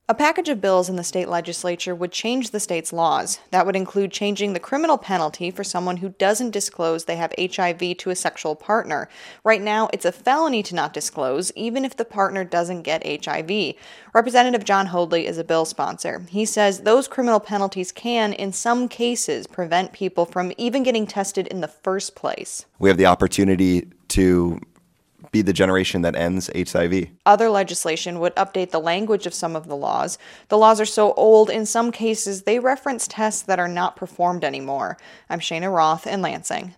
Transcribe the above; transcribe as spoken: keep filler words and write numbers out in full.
A package of bills in the state legislature would change the state's laws. That would include changing the criminal penalty for someone who doesn't disclose they have H I V to a sexual partner. Right now, it's a felony to not disclose, even if the partner doesn't get H I V. Representative John Hoadley is a bill sponsor. He says those criminal penalties can, in some cases, prevent people from even getting tested in the first place. We have the opportunity to be the generation that ends H I V. Other legislation would update the language of some of the laws. The laws are so old, in some cases, they reference tests that are not performed anymore. I'm Shayna Roth in Lansing.